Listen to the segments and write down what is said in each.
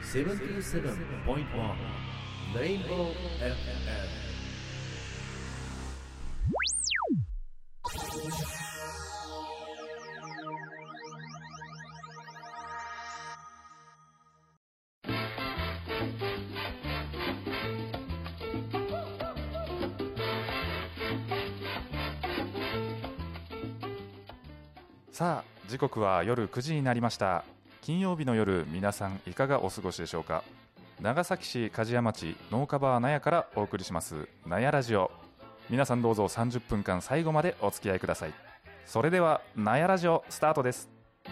77.1 Rainbow FM。 さあ、時刻は夜9時になりました。金曜日の夜、皆さんいかがお過ごしでしょうか。長崎市梶屋町農家バー納屋からお送りします納屋ラジオ。皆さんどうぞ30分間最後までお付き合いください。それでは納屋ラジオスタートです。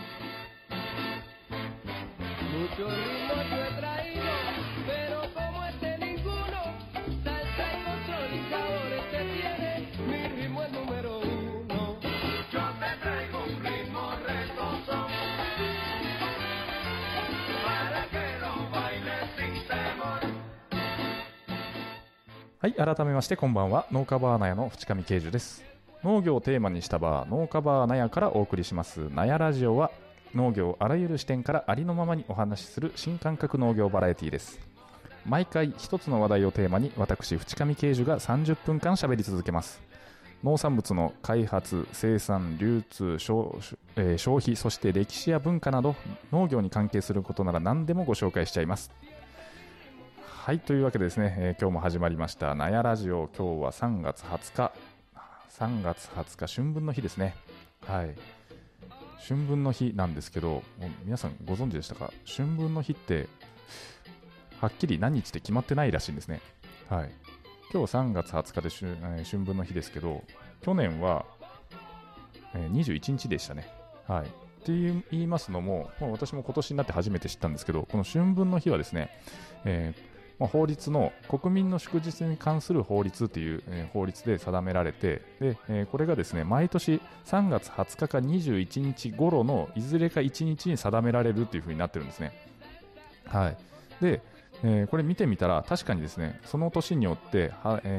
はい、改めましてこんばんは。農家バー納屋の淵上慶樹です。農業をテーマにしたバー、農家バー納屋からお送りします納屋ラジオは、農業あらゆる視点からありのままにお話しする新感覚農業バラエティです。毎回一つの話題をテーマに私淵上慶樹が30分間喋り続けます。農産物の開発、生産、流通、消費、そして歴史や文化など農業に関係することなら何でもご紹介しちゃいます。はい、というわけでですね、今日も始まりました納屋ラジオ。今日は3月20日春分の日ですね。はい、春分の日なんですけど、もう皆さんご存知でしたか。春分の日ってはっきり何日って決まってないらしいんですね。はい、今日3月20日で春分の日ですけど、去年は21日でしたね。はい、って言いますのも、私も今年になって初めて知ったんですけど、この春分の日はですね、法律の国民の祝日に関する法律という、法律で定められて、で、これがですね、毎年3月20日か21日頃のいずれか1日に定められるという風になってるんですね。はい。で、これ見てみたら確かにですね、その年によって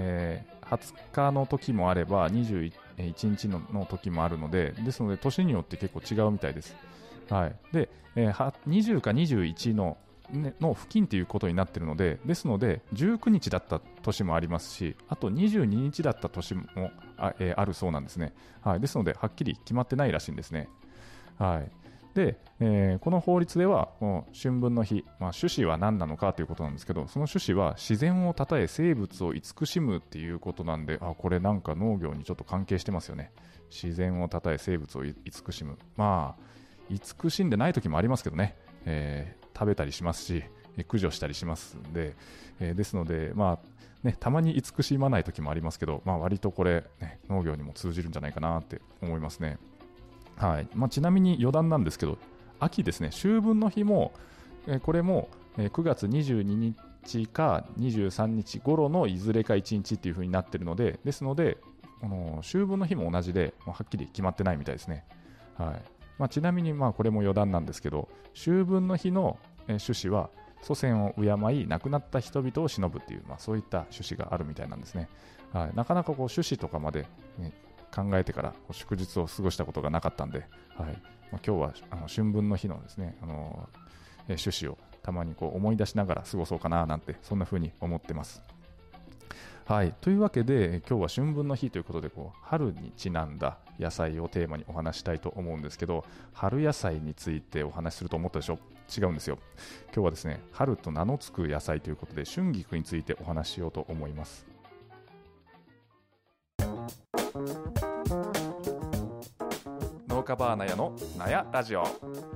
20日の時もあれば21日の時もあるので、ですので年によって結構違うみたいです。はい。で、20か21の付近ということになっているので、ですので19日だった年もありますし、あと22日だった年も あるそうなんですね。はい。ですのではっきり決まってないらしいんですね。はい。で、この法律ではもう春分の日、趣旨は何なのかということなんですけど、その趣旨は自然をたたえ生物を慈しむっていうことなんで、これなんか農業にちょっと関係してますよね。自然をたたえ生物を慈しむ。慈しんでない時もありますけどね。食べたりしますし、駆除したりしますんで、ですので、たまに慈しまない時もありますけど、割とこれ、ね、農業にも通じるんじゃないかなって思いますね。はい。ちなみに余談なんですけど、秋ですね、秋分の日も、これも、9月22日か23日頃のいずれか1日っていう風になってるので、ですので、秋分の日も同じで、はっきり決まってないみたいですね。はい。ちなみにこれも余談なんですけど、秋分の日の趣旨は祖先を敬い亡くなった人々を偲ぶっていう、そういった趣旨があるみたいなんですね。はい、なかなか趣旨とかまで、考えてから祝日を過ごしたことがなかったんで、はい、今日は春分の日のですね、趣旨をたまに思い出しながら過ごそうかななんて、そんな風に思ってます。はい、というわけで今日は春分の日ということで、春にちなんだ野菜をテーマにお話したいと思うんですけど、春野菜についてお話しすると思ったでしょ。違うんですよ。今日はですね、春と名の付く野菜ということで、春菊についてお話ししようと思います。農家バー納屋の納屋ラジオ。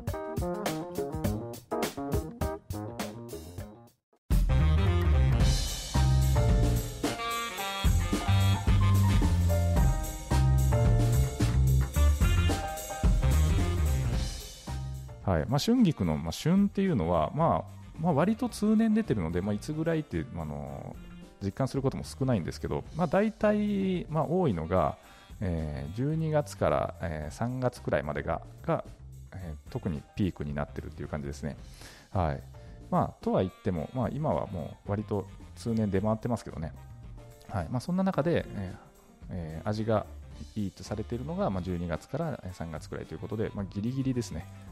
はい。春菊の、旬っていうのは、割と通年出てるので、いつぐらいって、実感することも少ないんですけど、大体、多いのが、12月から、3月くらいまでが、特にピークになってるっていう感じですね。はい。とは言っても、今はもう割と通年出回ってますけどね。はい。そんな中で、味がいいとされているのが、12月から3月くらいということで、ギリギリですね。はい。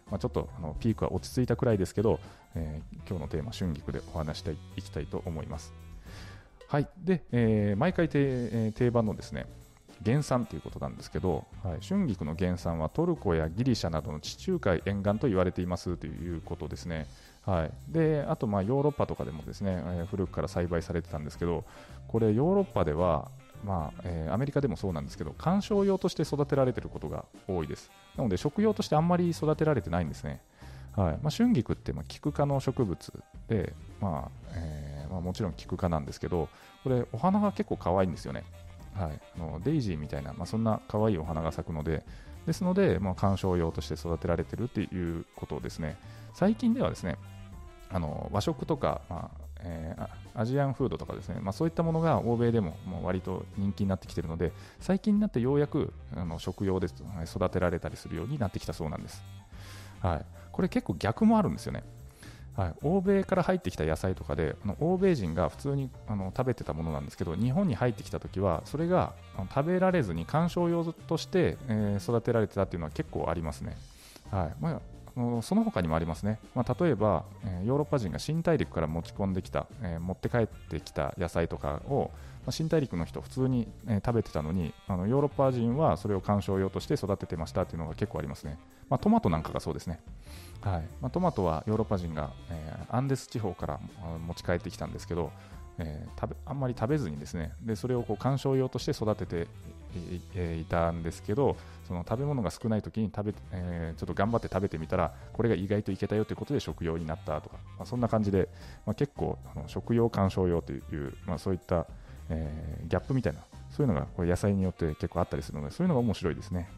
ちょっとピークは落ち着いたくらいですけど、今日のテーマ春菊でお話していきたいと思います。はい。で、毎回定番のですね原産ということなんですけど、春菊の原産はトルコやギリシャなどの地中海沿岸と言われていますということですね。であとヨーロッパとかでもですね、古くから栽培されてたんですけど、これヨーロッパでは、アメリカでもそうなんですけど、観賞用として育てられていることが多いです。なので食用としてあんまり育てられてないんですね。春菊ってキク科の植物で、もちろんキク科なんですけど、これお花が結構可愛いんですよね。デイジーみたいな、そんな可愛いお花が咲くので、ですので、観賞用として育てられているということですね。最近ではですね、和食とか、アジアンフードとかですね、そういったものが欧米でも割と人気になってきているので、最近になってようやく食用で育てられたりするようになってきたそうなんです。これ結構逆もあるんですよね。欧米から入ってきた野菜とかで欧米人が普通に食べてたものなんですけど、日本に入ってきたときはそれが食べられずに観賞用として、育てられてたっていうのは結構ありますね。その他にもありますね。例えば、ヨーロッパ人が新大陸から持ち込んできた、持って帰ってきた野菜とかを、新大陸の人普通に、食べてたのにヨーロッパ人はそれを観賞用として育ててましたっていうのが結構ありますね。トマトなんかがそうですね。トマトはヨーロッパ人が、アンデス地方から持ち帰ってきたんですけど、あんまり食べずにですね、でそれを観賞用として育てていたんですけど、その食べ物が少ない時にちょっと頑張って食べてみたらこれが意外といけたよということで食用になったとか、そんな感じで、結構食用観賞用という、そういった、ギャップみたいな、そういうのがこれ野菜によって結構あったりするので、そういうのが面白いですね。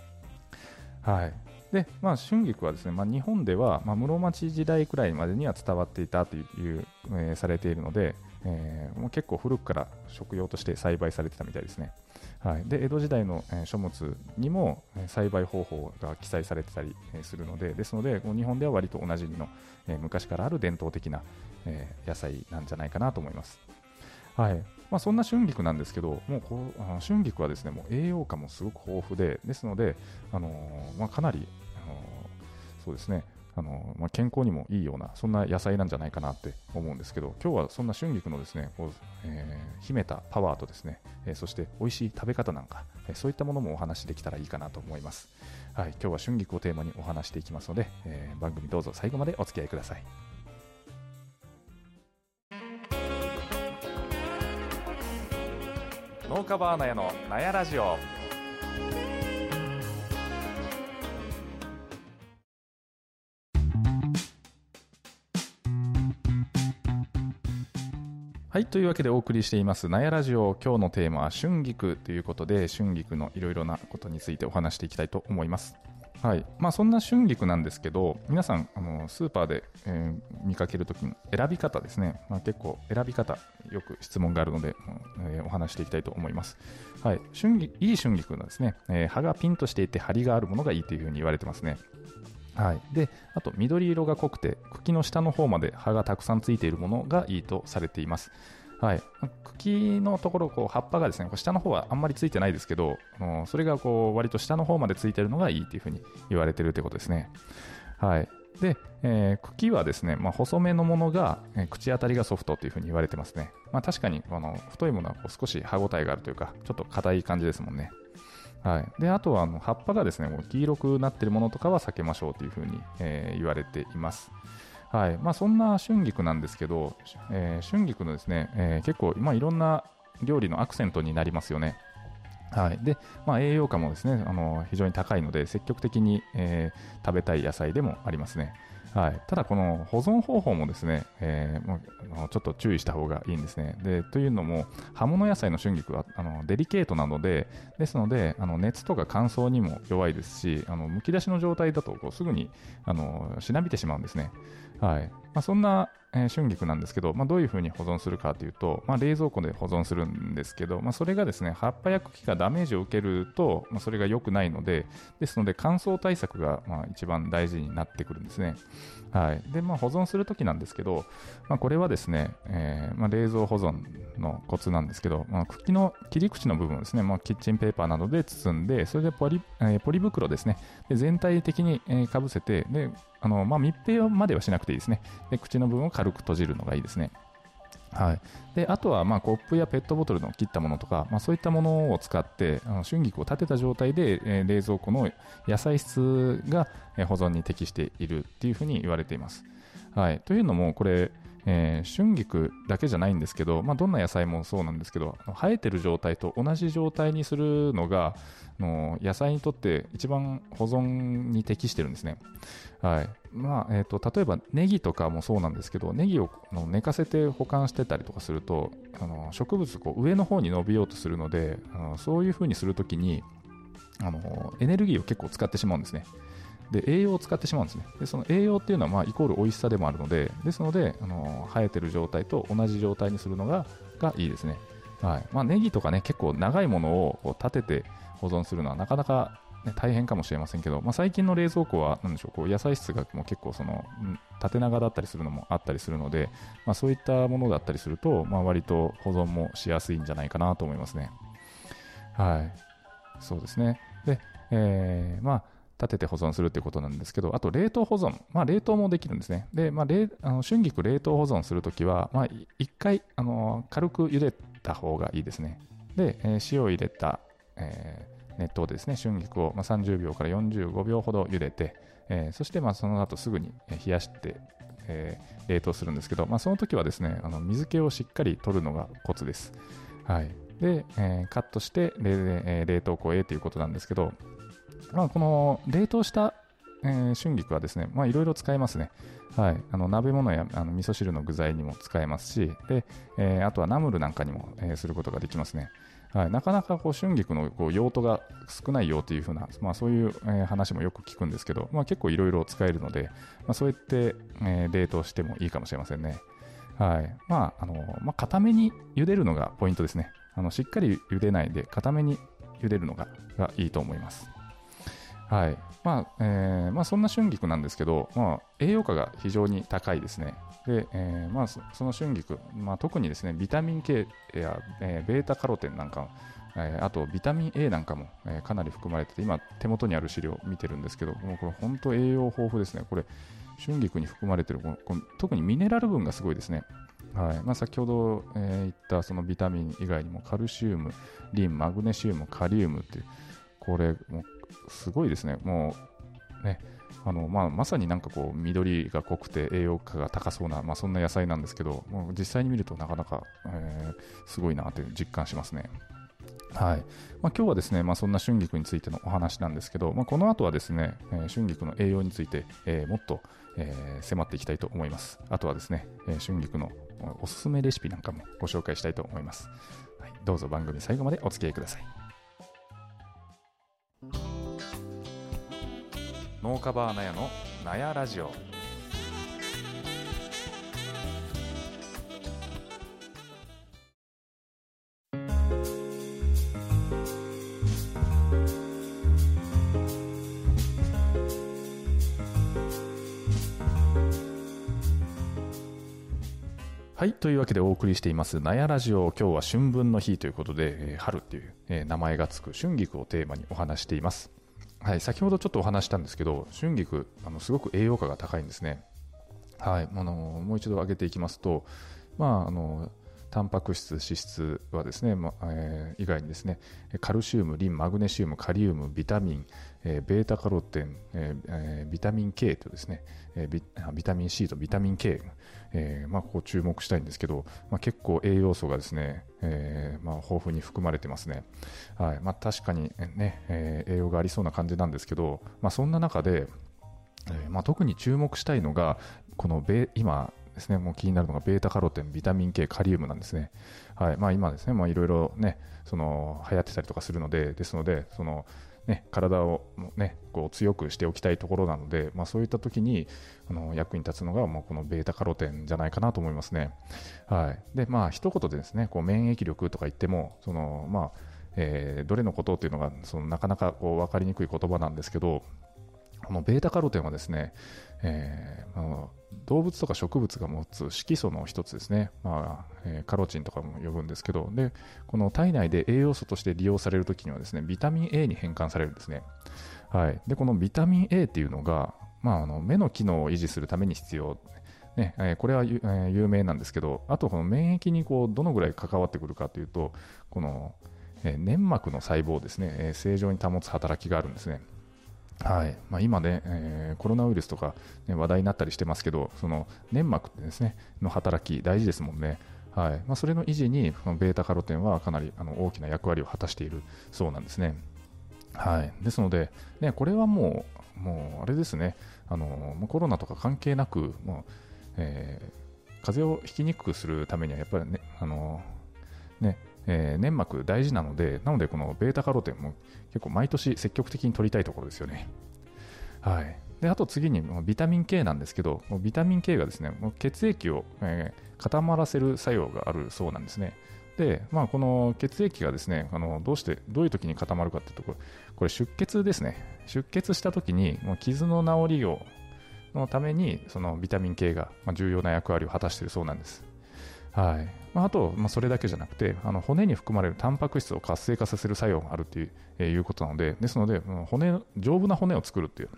で春菊はですね、日本では、室町時代くらいまでには伝わっていたという、されているので、もう結構古くから食用として栽培されてたみたいですね。で江戸時代の、書物にも栽培方法が記載されてたりするので、ですので日本では割とおなじみの、昔からある伝統的な、野菜なんじゃないかなと思います。そんな春菊なんですけど、もう春菊はですね、もう栄養価もすごく豊富で、ですので、かなり、そうですね、健康にもいいようなそんな野菜なんじゃないかなって思うんですけど、今日はそんな春菊のですね秘めたパワーとですね、そして美味しい食べ方なんか、そういったものもお話しできたらいいかなと思います。今日は春菊をテーマにお話していきますので、番組どうぞ最後までお付き合いください。農家バーナヤのナヤラジオ。というわけでお送りしていますナヤラジオ。今日のテーマは春菊ということで、春菊のいろいろなことについてお話していきたいと思います。そんな春菊なんですけど、皆さんスーパーで、見かけるときの選び方ですね、結構選び方よく質問があるので、お話していきたいと思います。いい春菊のですね、葉がピンとしていて張りがあるものがいいというふうに言われてますね。であと緑色が濃くて茎の下の方まで葉がたくさんついているものがいいとされています。茎のところ葉っぱがですね、下の方はあんまりついてないですけど、それが割と下の方までついているのがいいというふうに言われているということですね。で、茎はですね、細めのものが、口当たりがソフトというふうに言われてますね。確かに太いものは少し歯ごたえがあるというか、ちょっと硬い感じですもんね。であとは葉っぱがですね黄色くなっているものとかは避けましょうというふうに、言われています。そんな春菊なんですけど、春菊のですね、結構、いろんな料理のアクセントになりますよね。で栄養価もですね非常に高いので積極的に、食べたい野菜でもありますね。ただこの保存方法もですね、ちょっと注意した方がいいんですね。というのも葉物野菜の春菊はデリケートなので、ですので熱とか乾燥にも弱いですし、むき出しの状態だとすぐにしなびてしまうんですね。そんな、 春菊なんですけど、どういうふうに保存するかというと、冷蔵庫で保存するんですけど、それがですね、葉っぱや茎がダメージを受けると、それが良くないので、ですので乾燥対策が一番大事になってくるんですね。はい。で、保存するときなんですけど、これはですね、冷蔵保存のコツなんですけど、茎の切り口の部分をですね、キッチンペーパーなどで包んで、それでポリ袋ですね、で全体的にかぶせて、で密閉まではしなくていいですね。で口の部分を軽く閉じるのがいいですね。はい、であとはコップやペットボトルの切ったものとか、そういったものを使って春菊を立てた状態で、冷蔵庫の野菜室が保存に適しているっていうふうに言われています。はい、というのもこれ、春菊だけじゃないんですけど、どんな野菜もそうなんですけど、生えてる状態と同じ状態にするのが野菜にとって一番保存に適してるんですね。はい。例えばネギとかもそうなんですけど、ネギを寝かせて保管してたりとかすると、植物上の方に伸びようとするので、そういう風にするときにエネルギーを結構使ってしまうんですね。で栄養を使ってしまうんですね。でその栄養っていうのはイコール美味しさでもあるので、ですので生えてる状態と同じ状態にするのがいいですね。はい。ネギとかね、結構長いものを立てて保存するのはなかなか、大変かもしれませんけど、最近の冷蔵庫は何でしょう、野菜室がもう結構縦長だったりするのもあったりするので、そういったものだったりすると、割と保存もしやすいんじゃないかなと思いますね。はい。そうですね。で、立てて保存するということなんですけど、あと冷凍保存、冷凍もできるんですね。で、春菊冷凍保存するときは、一回軽く茹でた方がいいですね。で、塩を入れた、熱湯でですね、春菊を30秒から45秒ほど茹でて、そしてその後すぐに冷やして、冷凍するんですけど、その時はですね、水気をしっかり取るのがコツです。はい。で、カットして冷凍庫へということなんですけど、この冷凍した、春菊はですね、いろいろ使えますね。はい。鍋物や味噌汁の具材にも使えますし、で、あとはナムルなんかにも、することができますね。はい、なかなか春菊の用途が少ないよというふうな、そういう、話もよく聞くんですけど、結構いろいろ使えるので、そうやって、冷凍してもいいかもしれませんね。はい。固めに茹でるのがポイントですね。しっかり茹でないで固めに茹でるのがいいと思います。はい。そんな春菊なんですけど、栄養価が非常に高いですね。で、その春菊、特にですね、ビタミン K や、ベータカロテンなんか、あとビタミン A なんかも、かなり含まれてて、今手元にある資料を見てるんですけど、もうこれ本当栄養豊富ですね。これ春菊に含まれてる特にミネラル分がすごいですね。はい。先ほど、言ったそのビタミン以外にもカルシウム、リン、マグネシウム、カリウムっていう、これもうすごいですね。もうね、まさになんか緑が濃くて栄養価が高そうな、そんな野菜なんですけど、もう実際に見るとなかなか、すごいなという実感しますね。はい。今日はですね、そんな春菊についてのお話なんですけど、この後はですね、春菊の栄養について、もっと、迫っていきたいと思います。あとはですね、春菊のおすすめレシピなんかもご紹介したいと思います。はい、どうぞ番組最後までお付き合いください。農家バーナヤのナヤラジオ。はい、というわけでお送りしていますナヤラジオ。今日は春分の日ということで、春っていう、名前がつく春菊をテーマにお話しています。はい、先ほどちょっとお話したんですけど、春菊すごく栄養価が高いんですね。はい、もう一度挙げていきますと、タンパク質、脂質はですね、以外にですね、カルシウム、リン、マグネシウム、カリウム、ビタミン、ベータカロテン、ビタミン K とですね、ビタミン C とビタミン K、ここ注目したいんですけど、結構栄養素がですね、豊富に含まれてますね。はい。確かにね、栄養がありそうな感じなんですけど、そんな中で、特に注目したいのがこの今ですね、もう気になるのがベータカロテン、ビタミン K、カリウムなんですね。はい。今ですね、いろいろね、流行ってたりとかするので、ですので、 体を、こう強くしておきたいところなので、そういった時に役に立つのがもうこのベータカロテンじゃないかなと思いますね。はい。で、一言でですね、こう免疫力とか言ってもどれのことっていうのがなかなかこう分かりにくい言葉なんですけど、このベータカロテンはですね、動物とか植物が持つ色素の一つですね、カロチンとかも呼ぶんですけど、でこの体内で栄養素として利用されるときにはですね、ビタミン A に変換されるんですね。はい。でこのビタミン A っていうのが、目の機能を維持するために必要、これは有名なんですけど、あとこの免疫にこうどのぐらい関わってくるかというと、この粘膜の細胞ですね、正常に保つ働きがあるんですね。はい。今ね、コロナウイルスとか、話題になったりしてますけど、その粘膜ってですねの働き大事ですもんね。はい。それの維持にこのベータカロテンはかなり大きな役割を果たしているそうなんですね。はい。ですので、これはもうあれですね、コロナとか関係なく、風邪をひきにくくするためにはやっぱりね、粘膜大事なので、このベータカロテンも結構毎年積極的に取りたいところですよね。はい。で、あと次にビタミン K なんですけど、ビタミン K がですね、血液を、固まらせる作用があるそうなんですね。で、この血液がですね、どういう時に固まるかというと、これ出血ですね。出血した時に傷の治りをのためにそのビタミン K が重要な役割を果たしているそうなんです。はい。あと、それだけじゃなくて、骨に含まれるタンパク質を活性化させる作用があるということなので、ですので、丈夫な骨を作るっていう、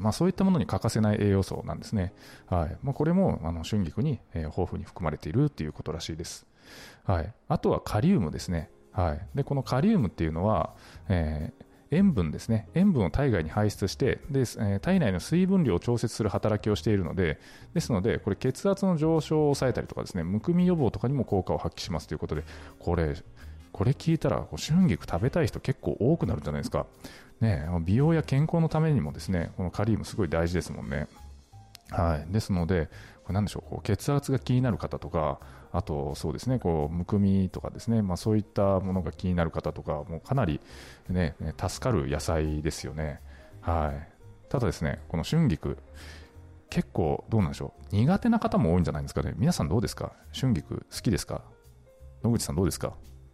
そういったものに欠かせない栄養素なんですね。はい。これも春菊に、豊富に含まれているということらしいです。はい。あとはカリウムですね。はい。で、このカリウムっていうのは、塩分ですね。塩分を体外に排出して、で、体内の水分量を調節する働きをしているので、ですので、これ血圧の上昇を抑えたりとかですね、むくみ予防とかにも効果を発揮しますということで、これ聞いたら、春菊食べたい人結構多くなるんじゃないですか。ね、美容や健康のためにもですね、このカリウムすごい大事ですもんね。はい。ですので、これなんでしょう、血圧が気になる方とか、あとそうですね、むくみとかですね、そういったものが気になる方とか、もうかなりね、助かる野菜ですよね。はい。ただですね、この春菊、結構どうなんでしょう、苦手な方も多いんじゃないですかね。皆さんどうですか？春菊好きですか？野口さんどうですか？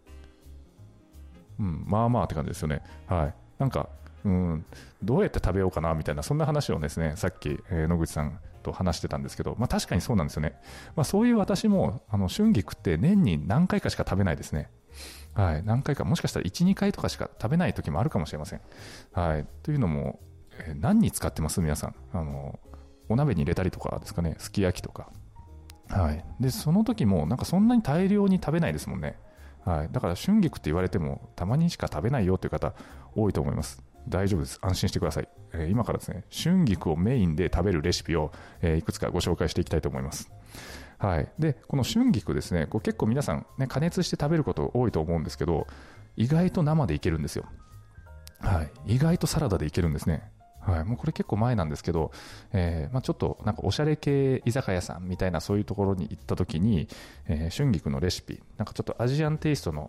まあまあって感じですよね。はい。なんか、どうやって食べようかなみたいな、そんな話をですね、さっき、野口さんと話してたんですけど、確かにそうなんですよね。そういう私も春菊って年に何回かしか食べないですね。はい。何回か、もしかしたら1、2回とかしか食べない時もあるかもしれません。はい。というのも、何に使ってます皆さん。お鍋に入れたりとかですかね、すき焼きとか。はい。で、その時もなんかそんなに大量に食べないですもんね。はい。だから春菊って言われてもたまにしか食べないよという方多いと思います。大丈夫です。安心してください。今からですね、春菊をメインで食べるレシピを、いくつかご紹介していきたいと思います。はい。で、この春菊ですね、結構皆さん、ね、加熱して食べること多いと思うんですけど、意外と生でいけるんですよ。はい。意外とサラダでいけるんですね。はい。もうこれ結構前なんですけど、ちょっとなんかおしゃれ系居酒屋さんみたいなそういうところに行った時に、春菊のレシピ、なんかちょっとアジアンテイストの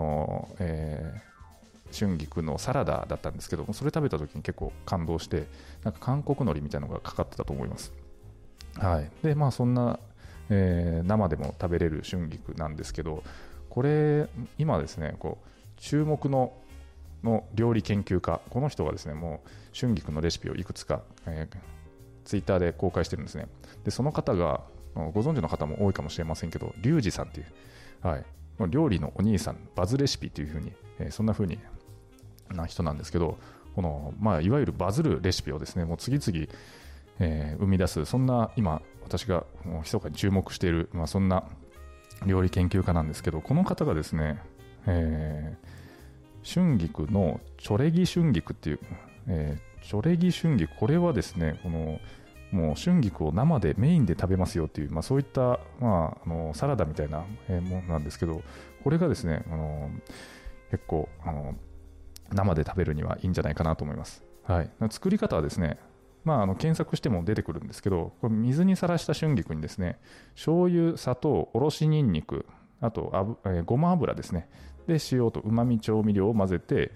春菊のサラダだったんですけども、それ食べた時に結構感動して、なんか韓国海苔みたいなのがかかってたと思います。はい。で、そんな、生でも食べれる春菊なんですけど、これ今ですね、注目の料理研究家、この人がですね、もう春菊のレシピをいくつか、ツイッターで公開してるんですね。で、その方がご存知の方も多いかもしれませんけど、リュウジさんっていう、はい、料理のお兄さん、バズレシピというふうに、そんな風にな人なんですけど、いわゆるバズるレシピをですね、もう次々、生み出す、そんな今私が密かに注目している、そんな料理研究家なんですけど、この方がですね、春菊のチョレギ春菊っていう、チョレギ春菊、これはですね、もう春菊を生でメインで食べますよっていう、そういった、サラダみたいなものなんですけど、これがですね、結構生で食べるにはいいんじゃないかなと思います。はい。作り方はですね、検索しても出てくるんですけど、これ水にさらした春菊にですね、醤油、砂糖、おろしにんにく、あとごま油ですね、で塩とうまみ調味料を混ぜて、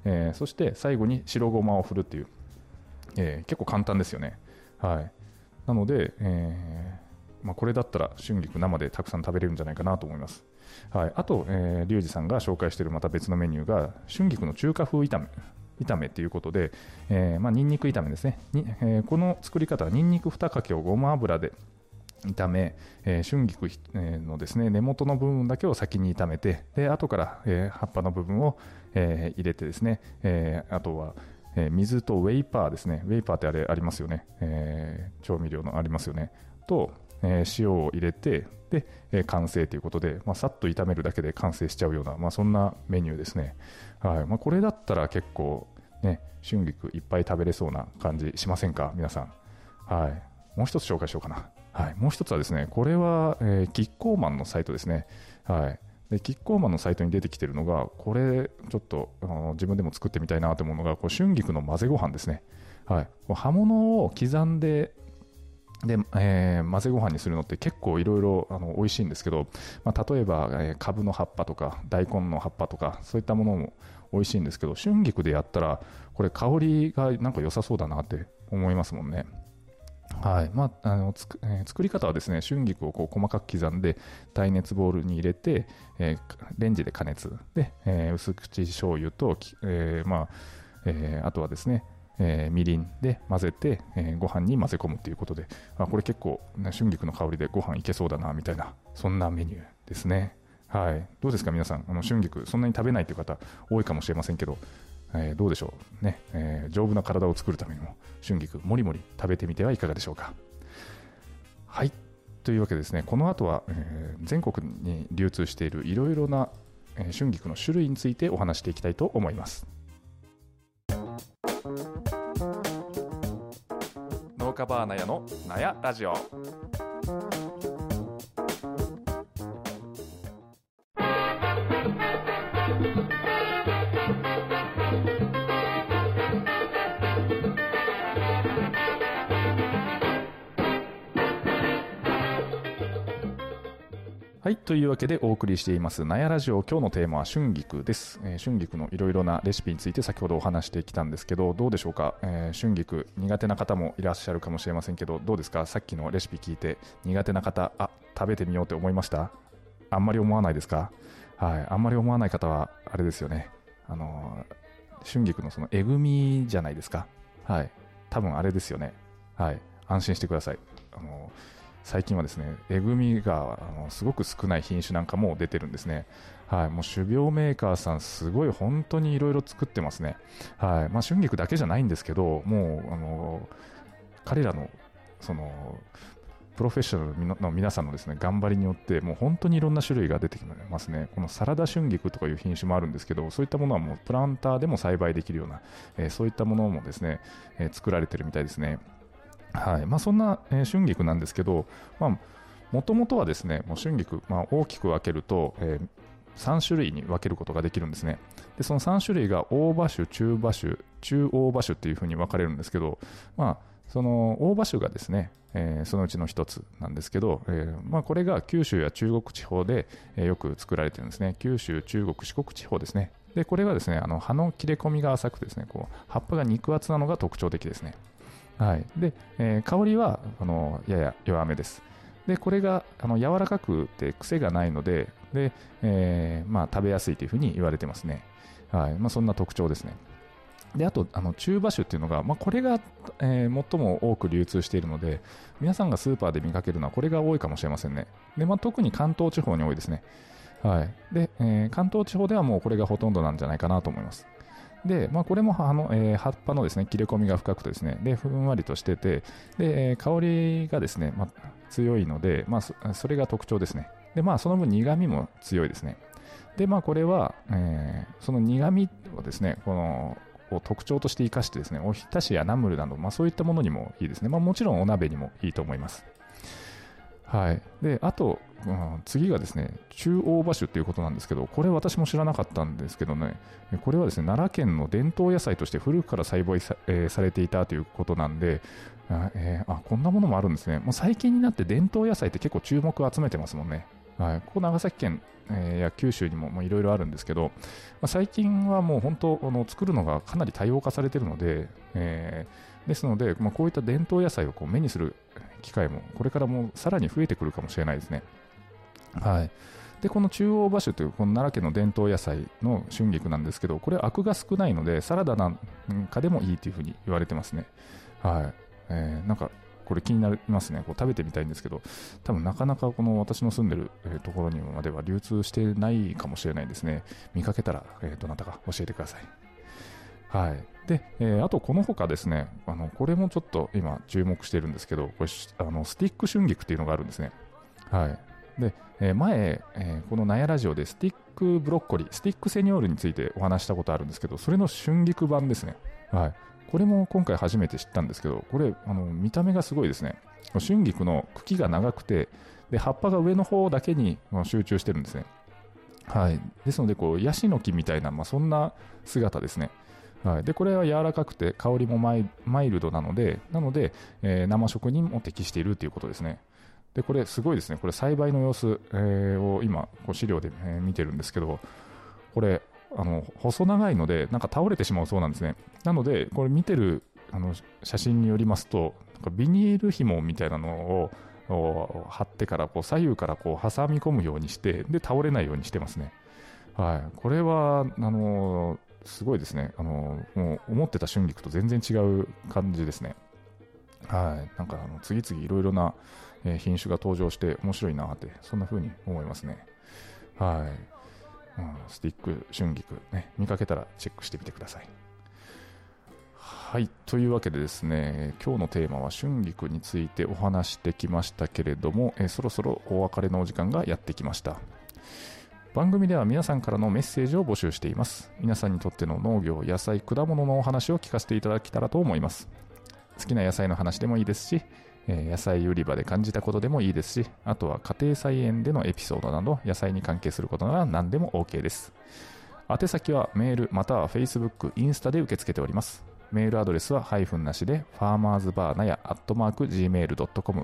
そして最後に白ごまを振るっていう、結構簡単ですよね。はい、なので、これだったら春菊生でたくさん食べれるんじゃないかなと思います。はい、あと、リュウジさんが紹介しているまた別のメニューが春菊の中華風炒めということで、ニンニク炒めですねこの作り方はニンニク2かけをごま油で炒め、春菊のですね根元の部分だけを先に炒めて、で後から、葉っぱの部分を、入れてですね、あとは水とウェイパーですね。ウェイパーってあれありますよね。調味料のありますよね。と、塩を入れて、で、完成ということで、さっと炒めるだけで完成しちゃうような、そんなメニューですね。はい。これだったら結構ね、春菊いっぱい食べれそうな感じしませんか、皆さん。はい。もう一つ紹介しようかな。はい。もう一つはですね、これは、キッコーマンのサイトですね。はい。でキッコーマンのサイトに出てきているのが、これちょっと自分でも作ってみたいなと思うのが、春菊の混ぜご飯ですね。はい、葉物を刻んで混ぜご飯にするのって結構いろいろ美味しいんですけど、例えば、カブの葉っぱとか大根の葉っぱとかそういったものも美味しいんですけど、春菊でやったらこれ香りがなんか良さそうだなって思いますもんね。はい、作り方はですね、春菊をこう細かく刻んで耐熱ボウルに入れて、レンジで加熱で、薄口醤油と、あとはですね、みりんで混ぜて、ご飯に混ぜ込むということで、これ結構、春菊の香りでご飯いけそうだなみたいな、そんなメニューですね。はい、どうですか皆さん、春菊そんなに食べないという方多いかもしれませんけど、どうでしょうね、丈夫な体を作るためにも春菊もりもり食べてみてはいかがでしょうか。はい、というわけでですね、この後は、全国に流通しているいろいろな、春菊の種類についてお話していきたいと思います。農家バーナヤのナヤラジオ。はい、というわけでお送りしていますナヤラジオ。今日のテーマは春菊です。春菊のいろいろなレシピについて先ほどお話してきたんですけど、どうでしょうか。春菊苦手な方もいらっしゃるかもしれませんけど、どうですか。さっきのレシピ聞いて苦手な方、食べてみようと思いました。あんまり思わないですか。はい、あんまり思わない方はあれですよね、春菊のそのえぐみじゃないですか。はい、多分あれですよね。はい、安心してください。最近はですね、えぐみがすごく少ない品種なんかも出てるんですね。はい、もう種苗メーカーさんすごい本当にいろいろ作ってますね。はい、春菊だけじゃないんですけど、もう彼らのそのプロフェッショナルの皆さんのですね頑張りによってもう本当にいろんな種類が出てきますね。このサラダ春菊とかいう品種もあるんですけど、そういったものはもうプランターでも栽培できるような、そういったものもですね、作られてるみたいですね。はい、そんな、春菊なんですけど、もともとはですね、もう春菊、大きく分けると、3種類に分けることができるんですね。でその3種類が大葉種、中葉種、中大葉種っていうふうに分かれるんですけど、その大葉種がですね、そのうちの一つなんですけど、これが九州や中国地方で、よく作られてるんですね。九州、中国、四国地方ですね。でこれがですね、葉の切れ込みが浅くてですね、こう葉っぱが肉厚なのが特徴的ですね。はい、で、香りはやや弱めです。でこれが柔らかくて癖がないので、食べやすいというふうに言われてますね。はい、そんな特徴ですね。であと中葉種っていうのが、これが、最も多く流通しているので、皆さんがスーパーで見かけるのはこれが多いかもしれませんね。で、特に関東地方に多いですね。はい、で、関東地方ではもうこれがほとんどなんじゃないかなと思います。でこれも葉っぱのですね切れ込みが深くてですね、でふんわりとしてて、で香りがですね、強いので、それが特徴ですね。でその分苦味も強いですね。でこれは、その苦味をですね特徴として生かしてですね、おひたしやナムルなど、そういったものにもいいですね。もちろんお鍋にもいいと思います。はい、であと、次がですね中大葉種ということなんですけど、これ私も知らなかったんですけどね、これはですね奈良県の伝統野菜として古くから栽培 されていたということなんで、こんなものもあるんですね。もう最近になって伝統野菜って結構注目を集めてますもんね。 はい、ここ長崎県、や九州にもいろいろあるんですけど、最近はもう本当作るのがかなり多様化されているので、ですので、こういった伝統野菜を目にする機会もこれからもさらに増えてくるかもしれないですね。はい、でこの中央芭蕉というこの奈良県の伝統野菜の春菊なんですけど、これアクが少ないのでサラダなんかでもいいというふうに言われてますね。はい、なんかこれ気になりますね。食べてみたいんですけど、多分なかなかこの私の住んでるところにまでは流通してないかもしれないですね。見かけたら、どなたか教えてください。はい。で、あとこの他ですね、これもちょっと今注目してるんですけど、これスティック春菊っていうのがあるんですね。はい。で、前、この納屋ラジオでスティックブロッコリー、スティックセニョールについてお話したことあるんですけど、それの春菊版ですね。はい。これも今回初めて知ったんですけど、これ見た目がすごいですね。春菊の茎が長くて、で葉っぱが上の方だけに集中してるんですね。はい。ですのでヤシの木みたいな、そんな姿ですね。はい。でこれは柔らかくて香りもマイルドなので、生食にも適しているということですね。でこれすごいですね。これ栽培の様子、を今資料で、見てるんですけど、これ細長いのでなんか倒れてしまうそうなんですね。なのでこれ見てる写真によりますと、ビニール紐みたいなのを貼ってから左右から挟み込むようにして、で倒れないようにしてますね。はい。これはすごいですね。もう思ってた春菊と全然違う感じですね。はい。なんか次々いろいろな品種が登場して面白いなって、そんな風に思いますね。はい。スティック春菊ね、見かけたらチェックしてみてください。はい、というわけでですね、今日のテーマは春菊についてお話してきましたけれども、そろそろお別れのお時間がやってきました。番組では皆さんからのメッセージを募集しています。皆さんにとっての農業、野菜、果物のお話を聞かせていただけたらと思います。好きな野菜の話でもいいですし、野菜売り場で感じたことでもいいですし、あとは家庭菜園でのエピソードなど野菜に関係することなら何でも OK です。宛先はメールまたは Facebook、インスタで受け付けております。メールアドレスはハイフンなしで farmersbarnaya@gmail.com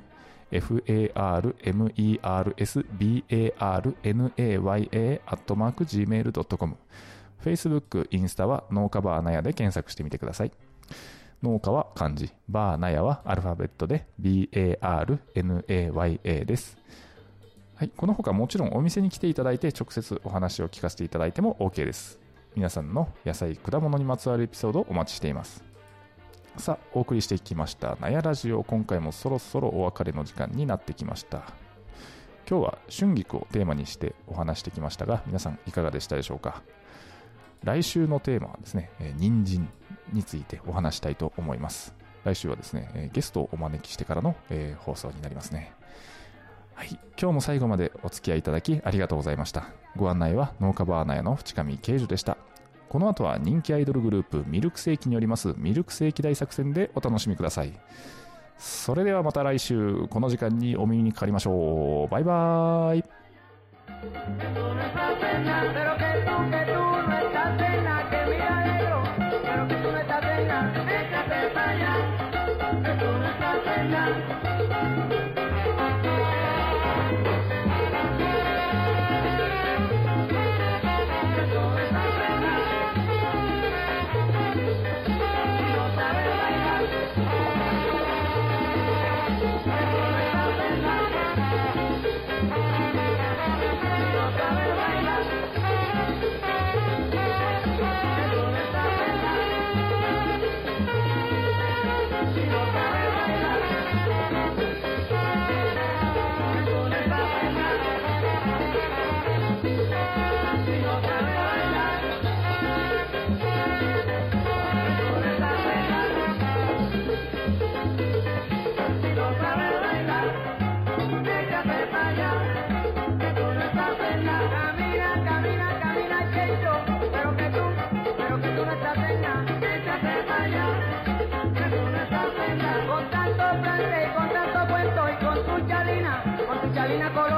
farmersbarnaya@gmail.com Facebook、インスタは農家バーナヤで検索してみてください。農家は漢字、バーナヤはアルファベットで BARNAYA です。はい、この他もちろんお店に来ていただいて直接お話を聞かせていただいても OK です。皆さんの野菜、果物にまつわるエピソードをお待ちしています。さあ、お送りしてきました納屋ラジオ、今回もそろそろお別れの時間になってきました。今日は春菊をテーマにしてお話してきましたが、皆さんいかがでしたでしょうか。来週のテーマはですね、人参についてお話したいと思います。来週はですね、ゲストをお招きしてからの、放送になりますね。はい、今日も最後までお付き合いいただきありがとうございました。ご案内は農家バーナヤの淵上慶樹でした。この後は人気アイドルグループミルクセーキによりますミルクセーキ大作戦でお楽しみください。それではまた来週この時間にお耳にかかりましょう。バイバーイ。 Con tu chalina